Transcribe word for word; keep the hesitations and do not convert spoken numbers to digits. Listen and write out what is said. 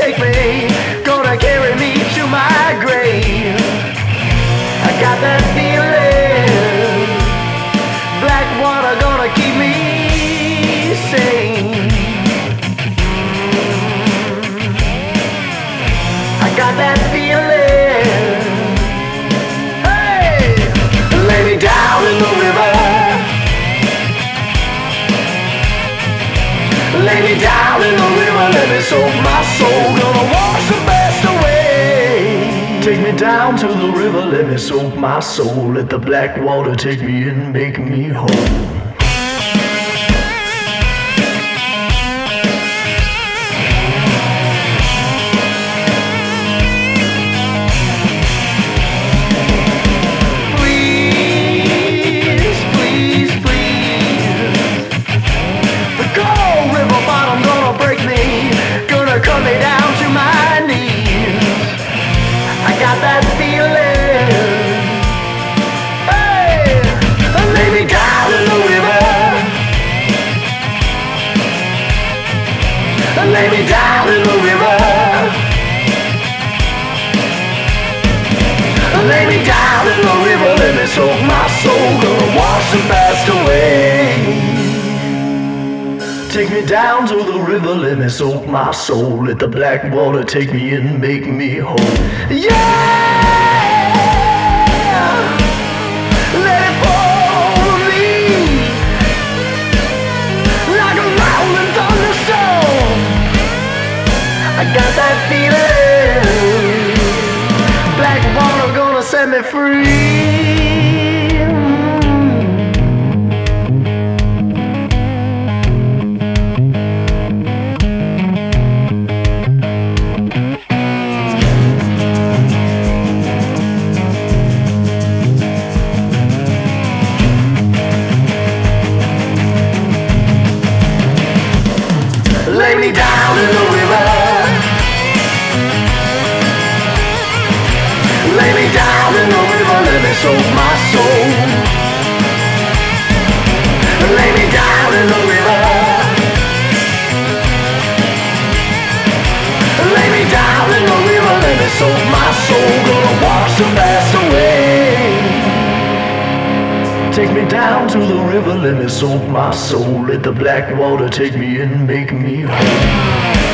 take me, gonna carry me to my grave. I got that feeling, black water gonna keep me sane. I got that feeling. Hey, lay me down in the river, lay me down in the river, let me soak my soul, gonna wash the best away. Take me down to the river, let me soak my soul, let the black water take me in, make me whole. Cut me down to my knees. I got that feeling. Hey, lay me down in the river, lay me down in the river, lay me down in the river, let me soak my soul, gonna wash the past away. Take me down to the river, let me soak my soul, let the black water take me in, make me whole. Yeah! Let it fall on me like a rolling thunderstorm. I got that feeling, black water gonna set me free. Lay me down in the river, lay me down in the river, let me soak my soul. Lay me down in the river, lay me down in the river, let me soak my soul, gonna wash the past away. Take me down to the river, let me soak my soul, let the black water take me in, make me whole.